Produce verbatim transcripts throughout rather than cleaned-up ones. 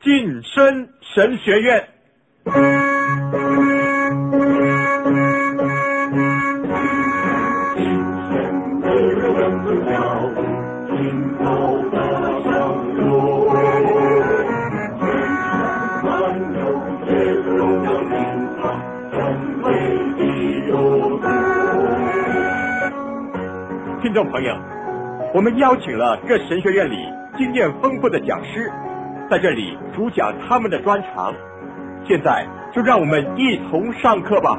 晋升神学院。听众朋友，我们邀请了各神学院里经验丰富的讲师，在这里主讲他们的专长。现在就让我们一同上课吧。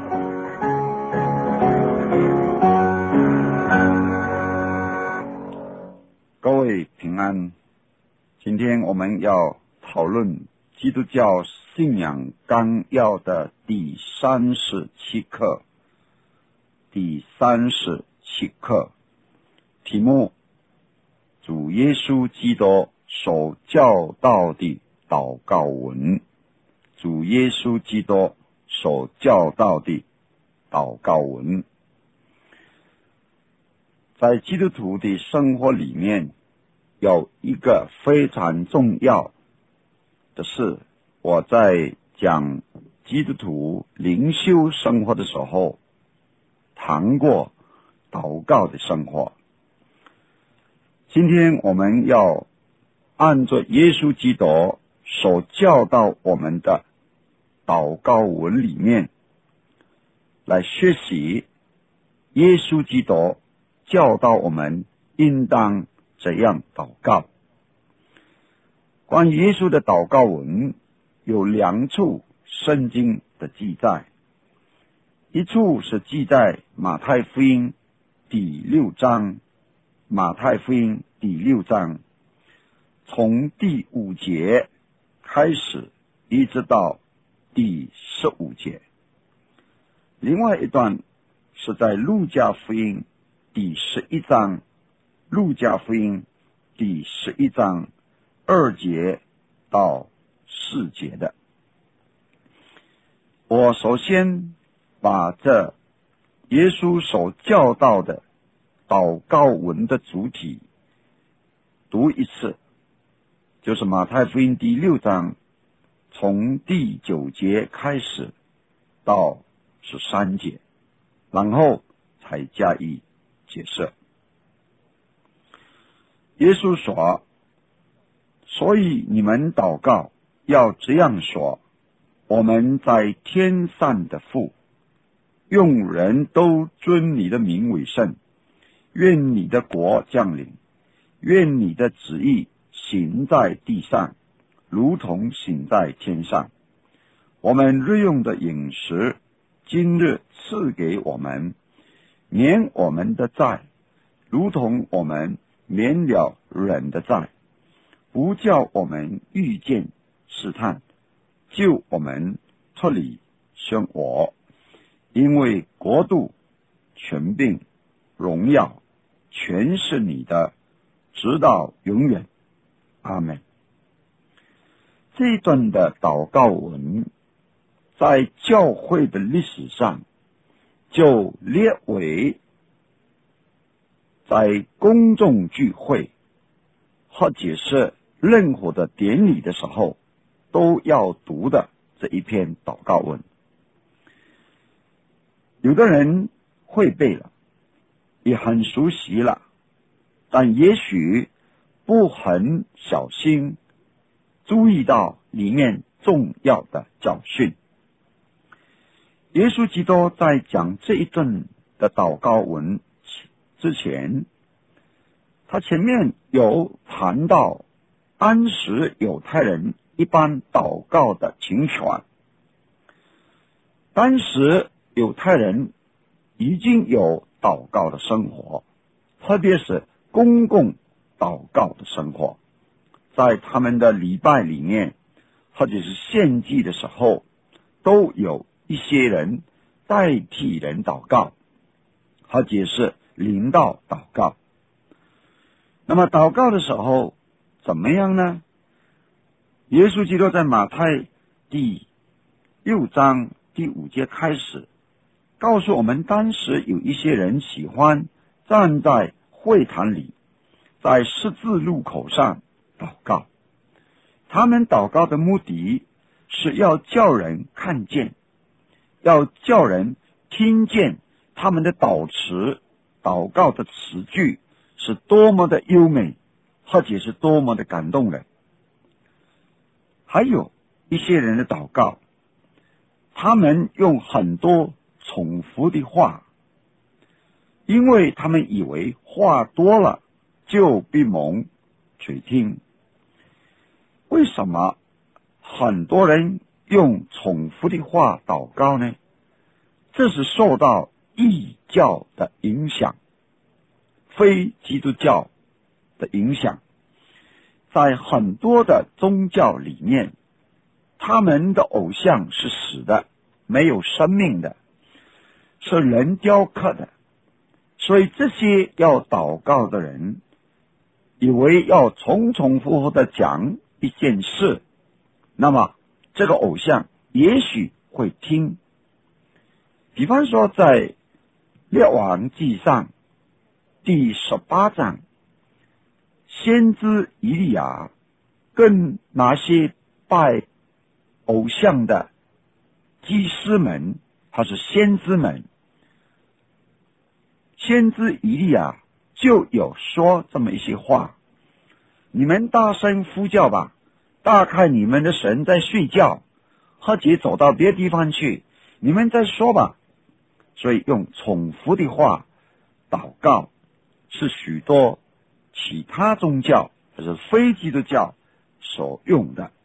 各位平安，今天我们要讨论基督教信仰纲要的第三十七课。第三十七课题目：主耶稣基督所教导的祷告文。主耶稣基督所教导的祷告文。在基督徒的生活里面，有一个非常重要的事，我在讲基督徒灵修生活的时候谈过祷告的生活。今天我们要按照耶稣基督所教导我们的祷告文里面来学习耶稣基督教导我们应当怎样祷告。关于耶稣的祷告文有两处圣经的记载，一处是记在马太福音第六章，马太福音第六章从第五节开始一直到第十五节。另外一段是在路加福音第十一章，路加福音第十一章二节到四节的。我首先把这耶稣所教导的祷告文的主体读一次，就是马太福音第六章从第九节开始到十三节，然后才加以解释。耶稣说：所以你们祷告要这样说，我们在天上的父，用人都尊你的名为圣，愿你的国降临，愿你的旨意行在地上，如同行在天上。我们日用的饮食，今日赐给我们，免我们的债，如同我们免了人的债，不叫我们遇见试探，救我们脱离凶恶。因为国度、权柄、荣耀全是你的，直到永远。阿们。这一段的祷告文在教会的历史上就列为在公众聚会或者是任何的典礼的时候都要读的这一篇祷告文。有的人会背了，也很熟悉了，但也许不很小心注意到里面重要的教训。耶稣基督在讲这一段的祷告文之前，他前面有谈到当时犹太人一般祷告的情况。当时犹太人已经有祷告的生活，特别是公共祷告的生活。在他们的礼拜里面，或者是献祭的时候，都有一些人代替人祷告，或者是领导祷告。那么祷告的时候怎么样呢？耶稣基督在马太第六章第五节开始告诉我们，当时有一些人喜欢站在会堂里，在十字路口上祷告。 他们祷告的目的是要叫人看见，要叫人听见他们的祷词、祷告的词句是多么的优美，或者是多么的感动人。还有一些人的祷告，他们用很多重复的话，因为他们以为话多了就必蒙垂听。为什么很多人用重复的话祷告呢？这是受到异教的影响，非基督教的影响。在很多的宗教里面，他们的偶像是死的，没有生命的，是人雕刻的。所以这些要祷告的人以为要重重复复的讲一件事，那么这个偶像也许会听。比方说在列王记上第十八章，先知以利亚跟那些拜偶像的祭司们，他是先知们，先知以利亚就有说这么一些话：你们大声呼叫吧，大看你们的神在睡觉，或者走到别的地方去，你们再说吧。所以用重复的话祷告是许多其他宗教或者非基督教所用的。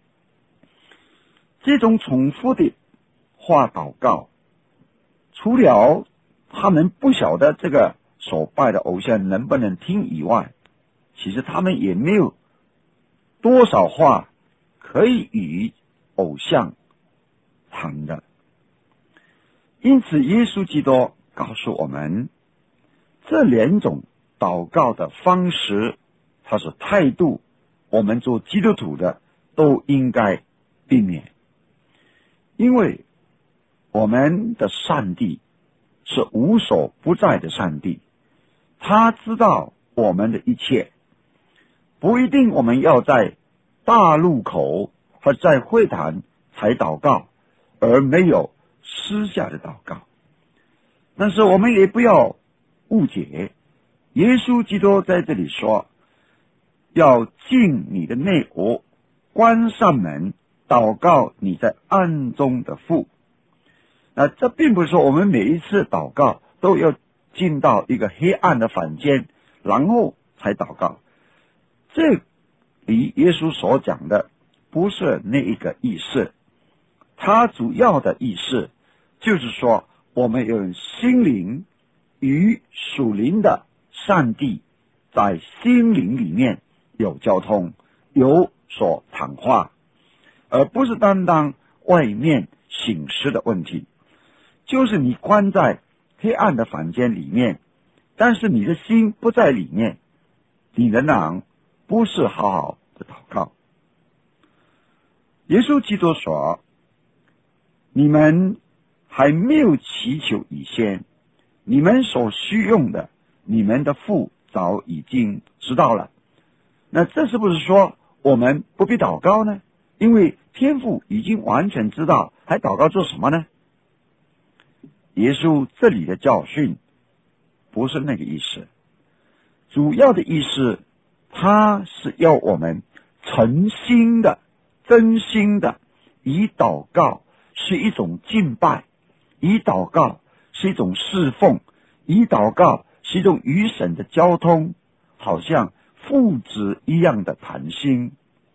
这种重复的话祷告，除了他们不晓得这个所拜的偶像能不能听以外，其实他们也没有多少话可以与偶像谈的。因此耶稣基督告诉我们，这两种祷告的方式，它是态度，我们做基督徒的都应该避免。因为我们的上帝是无所不在的上帝，他知道我们的一切，不一定我们要在大路口或在会堂才祷告，而没有私下的祷告。但是我们也不要误解，耶稣基督在这里说，要进你的内屋，关上门，祷告你在暗中的父。那这并不是说我们每一次祷告都要进到一个黑暗的房间，然后才祷告。这里耶稣所讲的不是那一个意思，他主要的意思就是说，我们有心灵与属灵的上帝在心灵里面有交通，有所谈话，而不是单单外面形式的问题。就是你关在黑暗的房间里面，但是你的心不在里面，你仍然不是好好的祷告。耶稣基督说，你们还没有祈求以前，你们所需用的，你们的父早已经知道了。那这是不是说我们不必祷告呢？因为天父已经完全知道，还祷告做什么呢？耶稣这里的教训不是那个意思，主要的意思，他是要我们诚心的、真心的，以祷告是一种敬拜，以祷告是一种侍奉，以祷告是一种与神的交通，好像父子一样的谈心。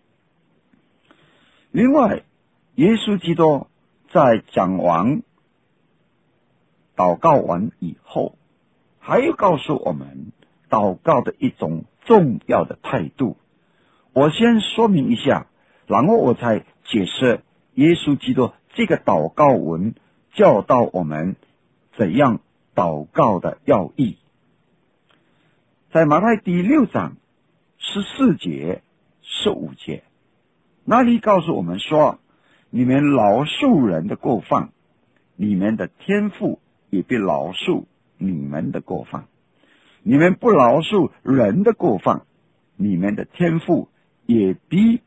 另外，耶稣基督在讲完祷告完以后，还要告诉我们祷告的一种重要的态度。我先说明一下，然后我才解释耶稣基督这个祷告文教导我们怎样祷告的要义。在马太第六章十四节、十五节，那里告诉我们说，你们饶恕人的过犯，你们的天父也必饶恕你们的过犯；你们不饶恕人的过犯，你们的天父也必不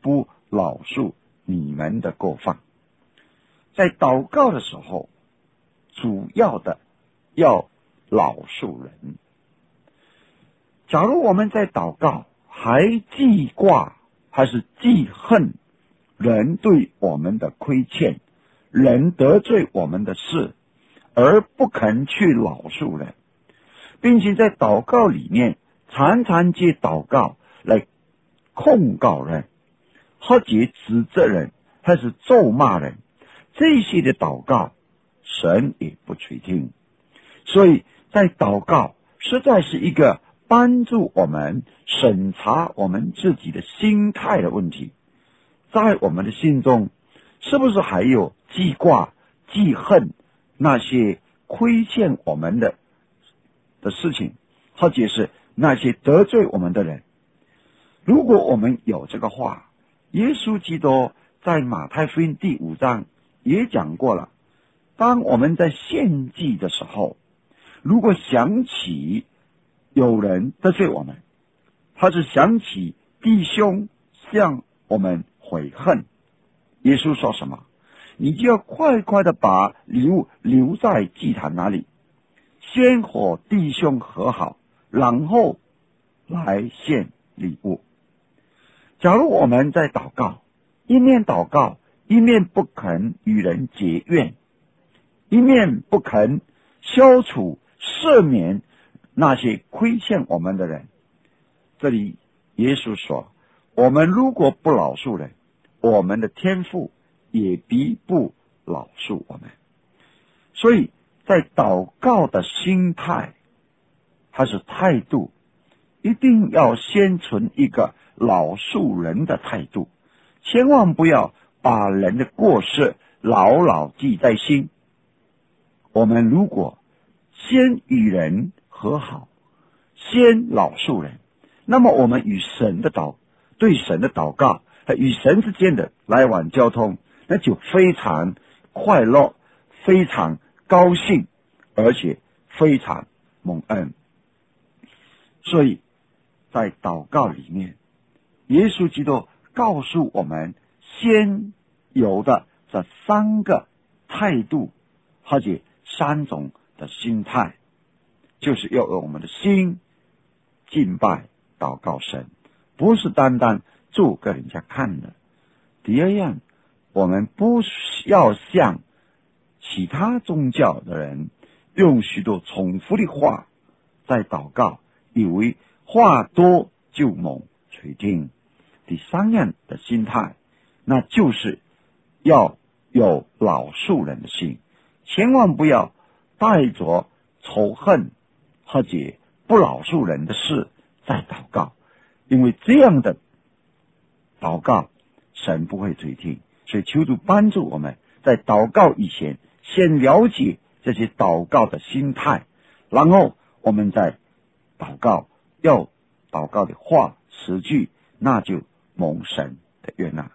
饶恕你们的过犯。在祷告的时候，主要的要饶恕人。假如我们在祷告还记挂还是记恨人对我们的亏欠，人得罪我们的事，而不肯去饶恕人，并且在祷告里面常常借祷告来控告人，或者指责人，还是咒骂人，这些的祷告神也不垂听。所以在祷告实在是一个帮助我们审查我们自己的心态的问题。在我们的心中是不是还有记挂记恨那些亏欠我们的的事情，或者是那些得罪我们的人？如果我们有这个话，耶稣基督在马太福音第五章也讲过了，当我们在献祭的时候，如果想起有人得罪我们，或是想起弟兄向我们悔恨，耶稣说什么？你就要快快的把礼物留在祭坛那里，先和弟兄和好，然后来献礼物。假如我们在祷告，一面祷告，一面不肯与人结怨，一面不肯消除赦免那些亏欠我们的人，这里耶稣说，我们如果不饶恕人，我们的天父也必不饶恕我们。所以在祷告的心态还是态度，一定要先存一个饶恕人的态度，千万不要把人的过失牢牢记在心。我们如果先与人和好，先饶恕人，那么我们与神的祷对神的祷告和与神之间的来往交通，那就非常快乐，非常高兴，而且非常蒙恩。所以在祷告里面，耶稣基督告诉我们先有的这三个态度，或者三种的心态，就是要有我们的心敬拜祷告神，不是单单做给人家看的。第二样，我们不要像其他宗教的人用许多重复的话在祷告，以为话多就蒙垂听。第三样的心态，那就是要有饶恕人的心，千万不要带着仇恨或者不饶恕人的事在祷告，因为这样的祷告神不会垂听。所以求主帮助我们在祷告以前先了解这些祷告的心态，然后我们在祷告要祷告的话词句，那就蒙神的悦纳。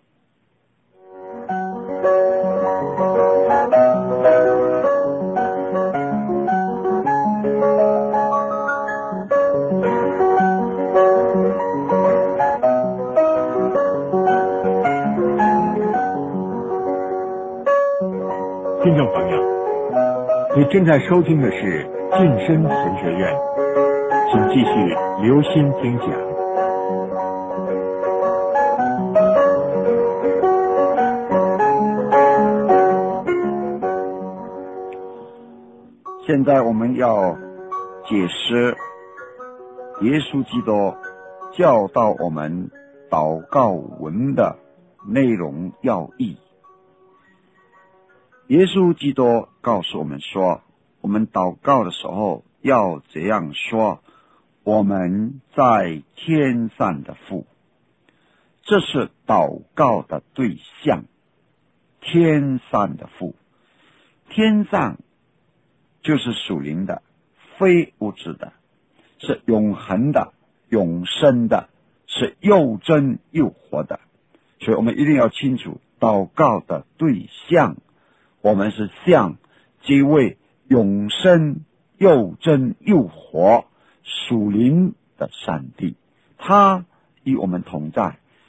听众朋友，你正在收听的是晋升神学院，请继续留心听讲。 现在我们要解释耶稣基督教导我们祷告文的内容要义。耶稣基督告诉我们说，我们祷告的时候要这样说：我们在天上的父。这是祷告的对象，天上的父。天上就是属灵的，非物质的，是永恒的，永生的，是又真又活的。所以我们一定要清楚祷告的对象，我们是向这位永生又真又活属灵的上帝，他与我们同在，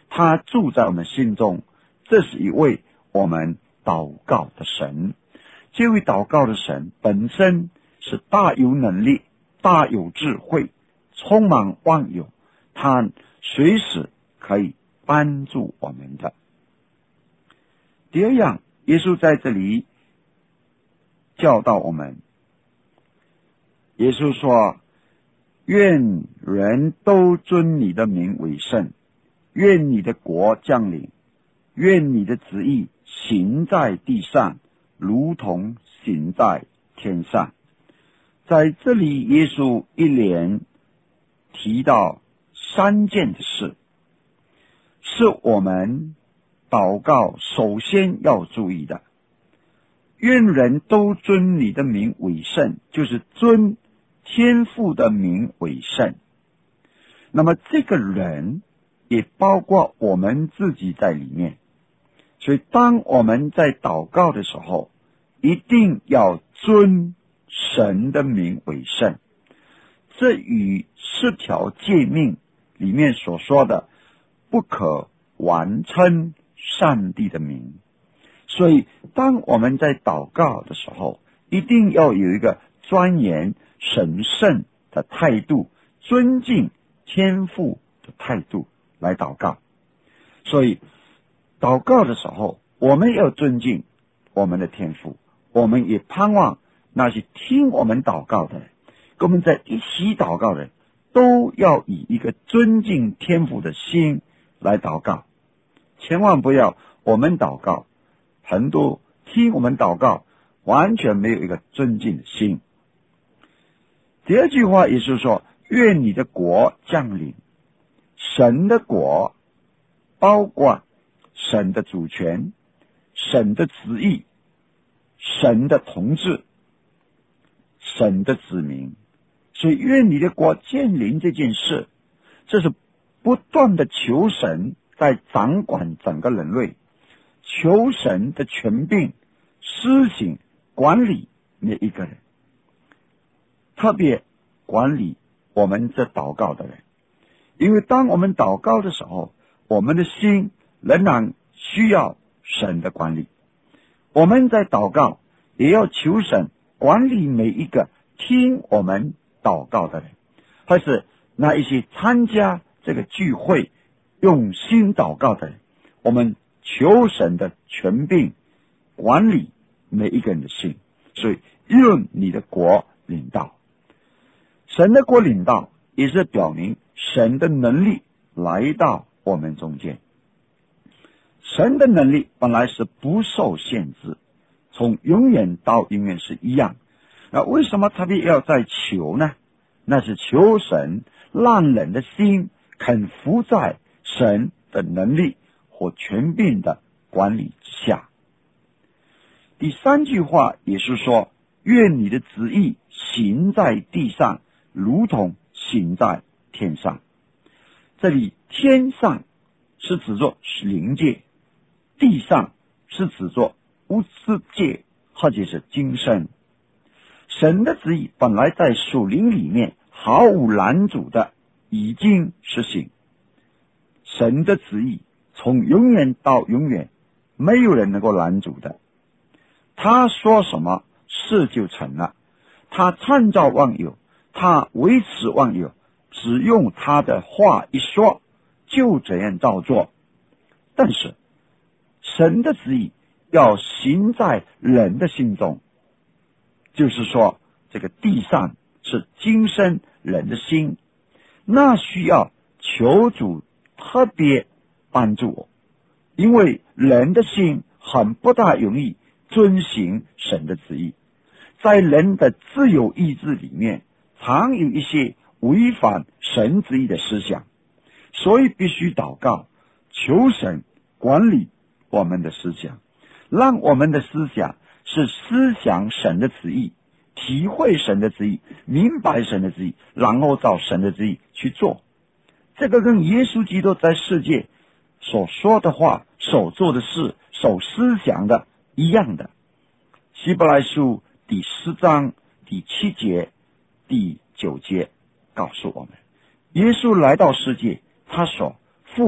他住在我们心中，这是一位我们祷告的神。这位祷告的神本身是大有能力、大有智慧、充满万有，他随时可以帮助我们的。第二样，耶稣在这里教导我们，耶稣说，愿人都尊你的名为圣，愿你的国降临，愿你的旨意行在地上，如同行在天上。在这里，耶稣一连提到三件的事，是我们祷告首先要注意的。愿人都尊你的名为圣，就是尊天父的名为圣。那么这个人也包括我们自己在里面，所以当我们在祷告的时候，一定要尊神的名为圣。这与十条诫命里面所说的不可妄称上帝的名。所以当我们在祷告的时候，一定要有一个庄严神圣的态度，尊敬天父的态度来祷告。所以祷告的时候，我们要尊敬我们的天父，我们也盼望那些听我们祷告的人，跟我们在一起祷告的人，都要以一个尊敬天父的心来祷告。千万不要我们祷告，很多听我们祷告完全没有一个尊敬的心。第二句话也是说，愿你的国降临。神的国包括神的主权、神的旨意、神的统治、神的子民。所以愿你的国降临这件事，这是不断的求神在掌管整个人类，求神的权柄施行管理每一个人，特别管理我们这祷告的人。因为当我们祷告的时候，我们的心仍然需要神的管理。我们在祷告也要求神管理每一个听我们祷告的人，或是那一些参加这个聚会用心祷告的人，我们求神的权柄管理每一个人的心。所以用你的国领导，神的国领导也是表明神的能力来到我们中间。神的能力本来是不受限制，从永远到永远是一样。那为什么特别要再求呢？那是求神让人的心肯服在神的能力或权柄的管理之下。第三句话也是说，愿你的旨意行在地上，如同行在天上。这里天上是指作灵界，地上是指作物质界或者是今生。神的旨意本来在属灵里面毫无拦阻的已经实行。神的旨意从永远到永远没有人能够拦阻的，他说什么事就成了，他创造万有，他维持万有，只用他的话一说就这样照做。但是神的旨意要行在人的心中，就是说这个地上是今生人的心，那需要求主特别帮助我，因为人的心很不大容易遵行神的旨意，在人的自由意志里面常有一些违反神旨意的思想，所以必须祷告，求神管理我们的思想，让我们的思想是思想神的旨意，体会神的旨意，明白神的旨意，然后照神的旨意去做。这个跟耶稣基督在世界所说的话、所做的事、所思想的一样的。希伯来书第十章第七节、第九节告诉我们，耶稣来到世界，他说：父啊，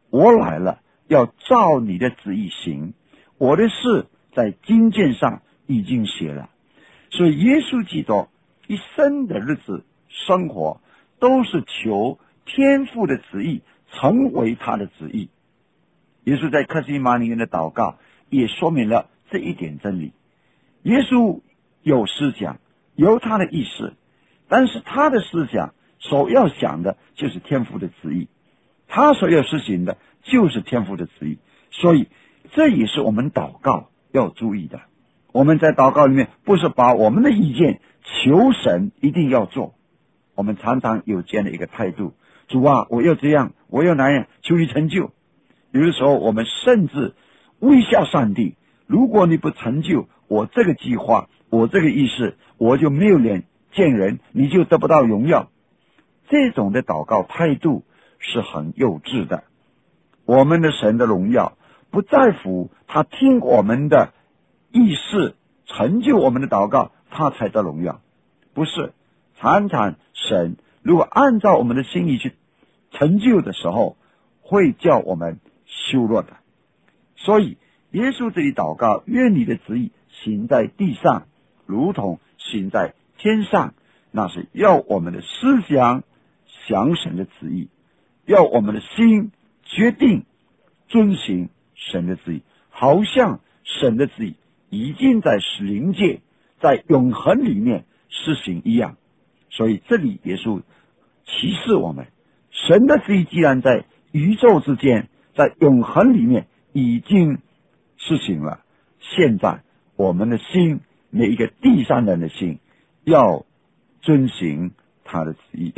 我来了，要照你的旨意行，我的事在经卷上已经写了。所以耶稣基督一生的日子生活都是求天父的旨意成为他的旨意。耶稣在客西马尼园的祷告也说明了这一点真理。耶稣有思想，有他的意识，但是他的思想所要想的就是天父的旨意，他所要实行的就是天父的旨意。所以这也是我们祷告要注意的。我们在祷告里面不是把我们的意见求神一定要做，我们常常有这样的一个态度，主啊，我要这样，我要那样，求你成就。有的时候我们甚至微笑上帝，如果你不成就我这个计划，我这个意思，我就没有脸见人，你就得不到荣耀。这种的祷告态度是很幼稚的。我们的神的荣耀不在乎他听我们的意思，成就我们的祷告，他才得荣耀。不是，常常神如果按照我们的心意去成就的时候，会叫我们羞弱的。所以耶稣这里祷告，愿你的旨意行在地上如同行在天上，那是要我们的思想想神的旨意，要我们的心决定遵行神的旨意，好像神的旨意已经在灵界，在永恒里面施行一样。所以这里耶稣启示我们，神的旨意既然在宇宙之间，在永恒里面已经施行了，现在我们的心，每一个地上人的心，要遵行他的旨意。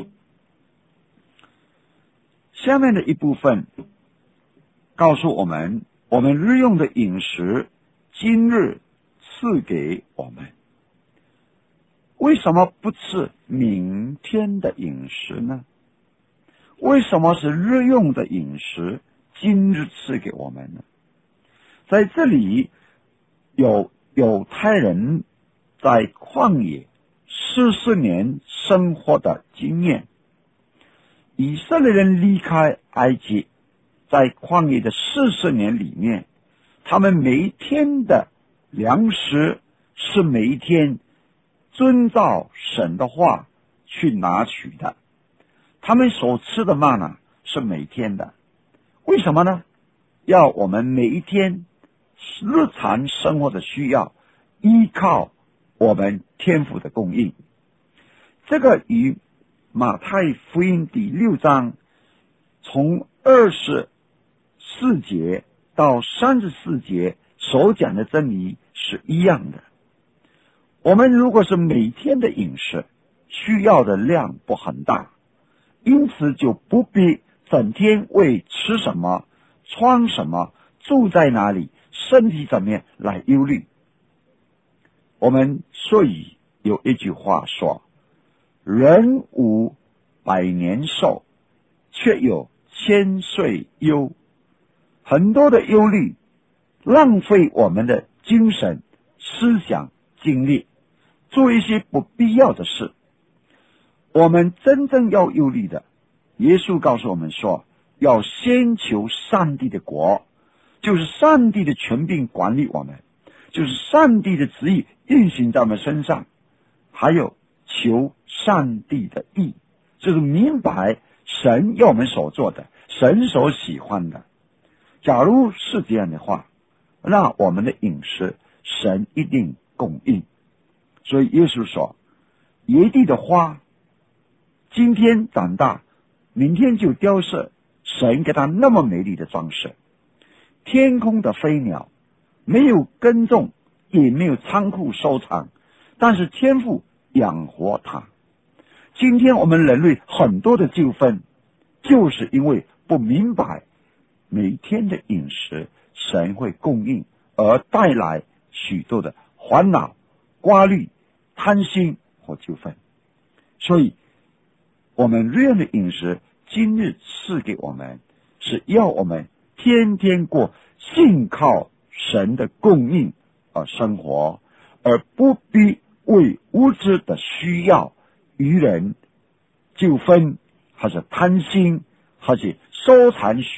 下面的一部分告诉我们，我们日用的饮食今日赐给我们。为什么不吃明天的饮食呢？为什么是日用的饮食今日赐给我们呢？在这里有犹太人在旷野四十年生活的经验。以色列人离开埃及，在旷野的四十年里面，他们每一天的粮食是每一天遵照神的话去拿取的，他们所吃的玛纳是每天的。为什么呢？要我们每一天日常生活的需要依靠我们天父的供应。这个与马太福音第六章从二十四节到三十四节所讲的真理是一样的。我们如果是每天的饮食，需要的量不很大，因此就不必整天为吃什么、穿什么、住在哪里、身体怎么样来忧虑。我们所以有一句话说，人无百年寿，却有千岁忧。很多的忧虑浪费我们的精神、思想、精力，做一些不必要的事。我们真正要忧虑的，耶稣告诉我们说，要先求上帝的国，就是上帝的权柄管理我们，就是上帝的旨意运行在我们身上，还有求上帝的义，就是明白神要我们所做的，神所喜欢的。假如是这样的话，那我们的饮食神一定供应。所以耶稣说，野地的花今天长大，明天就凋谢，神给它那么美丽的装饰。天空的飞鸟没有耕种，也没有仓库收藏，但是天父养活它。今天我们人类很多的纠纷，就是因为不明白每天的饮食神会供应，而带来许多的烦恼、挂虑、贪心或纠纷。所以我们日用的饮食今日赐给我们，是要我们天天过信靠神的供应而生活，而不必为物质的需要与人纠纷，还是贪心，还是收藏许多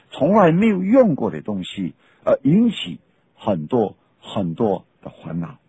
从来没有用过的东西，而引起很多很多的烦恼。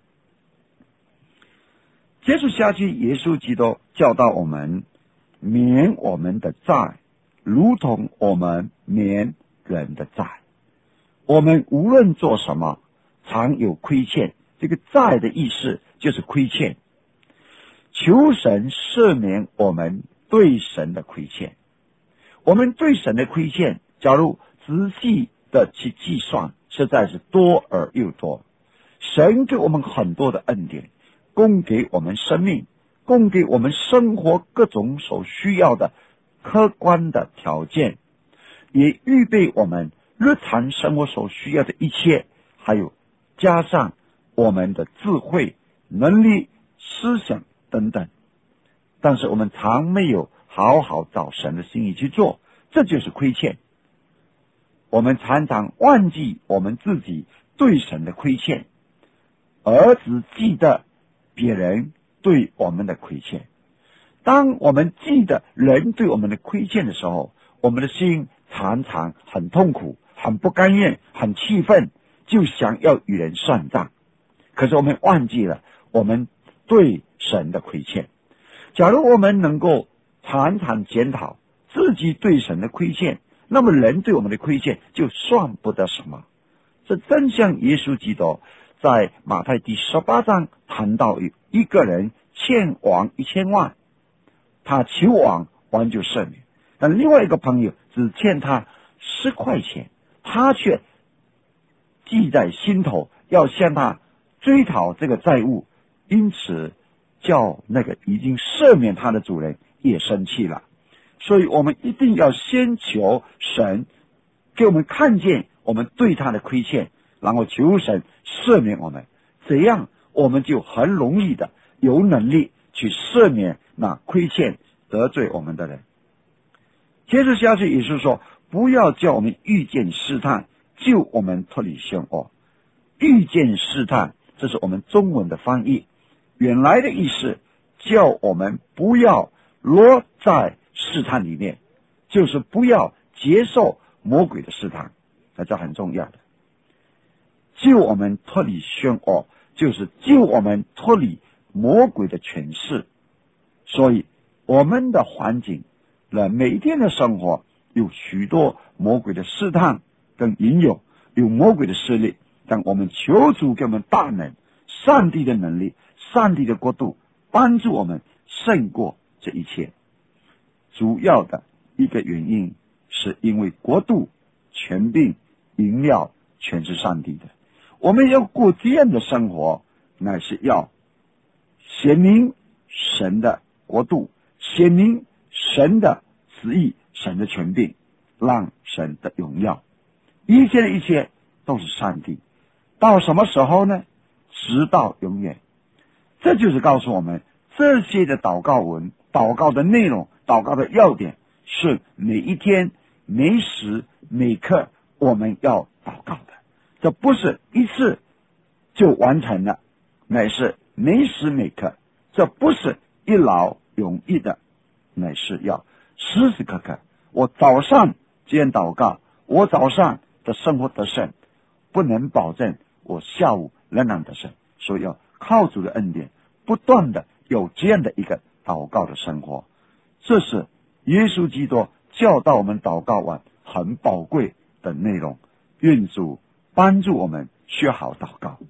接着下去，耶稣基督教导我们免我们的债，如同我们免人的债。我们无论做什么，常有亏欠。这个债的意思就是亏欠，求神赦免我们对神的亏欠。我们对神的亏欠，假如仔细的去计算，实在是多而又多。神给我们很多的恩典，供给我们生命，供给我们生活各种所需要的客观的条件，也预备我们日常生活所需要的一切，还有加上我们的智慧、能力、思想等等。但是我们常没有好好照神的心意去做，这就是亏欠。我们常常忘记我们自己对神的亏欠，而只记得别人对我们的亏欠。当我们记得人对我们的亏欠的时候，我们的心常常很痛苦，很不甘愿，很气愤，就想要与人算账。可是我们忘记了我们对神的亏欠。假如我们能够常常检讨自己对神的亏欠，那么人对我们的亏欠就算不得什么。这真像耶稣基督在马太第十八章谈到有一个人欠王一千万，他求王，王就赦免。但另外一个朋友只欠他十块钱，他却记在心头，要向他追讨这个债务，因此叫那个已经赦免他的主人也生气了。所以我们一定要先求神给我们看见我们对他的亏欠，然后求神赦免我们，这样我们就很容易的有能力去赦免那亏欠得罪我们的人。接着下去也是说，不要叫我们遇见试探，救我们脱离凶恶。遇见试探，这是我们中文的翻译，原来的意思叫我们不要落在试探里面，就是不要接受魔鬼的试探，那这很重要的。救我们脱离凶恶，就是救我们脱离魔鬼的权势。所以我们的环境，每天的生活有许多魔鬼的试探跟引诱，有魔鬼的势力，但我们求主给我们大能，上帝的能力，上帝的国度，帮助我们胜过这一切。主要的一个原因是因为国度、权柄、荣耀全是上帝的。我们要过这样的生活，乃是要显明神的国度，显明神的旨意，神的权柄，让神的荣耀。一切的一切都是上帝。到什么时候呢？直到永远。这就是告诉我们，这些的祷告文、祷告的内容、祷告的要点，是每一天、每时每刻我们要祷告的。这不是一次就完成了，乃是每时每刻。这不是一劳永逸的，乃是要时时刻刻。我早上这样祷告，我早上的生活得胜，不能保证我下午仍然得胜，所以要靠主的恩典，不断的有这样的一个祷告的生活。这是耶稣基督教导我们祷告完很宝贵的内容。愿主帮助我们学好祷告。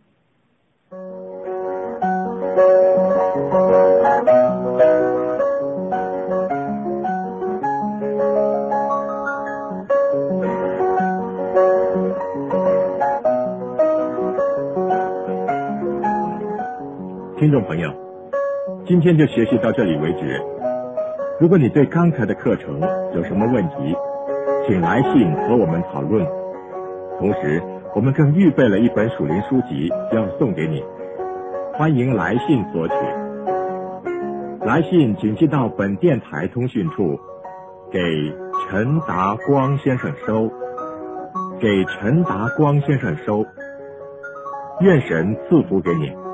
听众朋友，今天就学习到这里为止。如果你对刚才的课程有什么问题，请来信和我们讨论。同时，我们更预备了一本属灵书籍要送给你，欢迎来信索取。来信请寄到本电台通讯处，给陈达光先生收，给陈达光先生收。愿神赐福给你。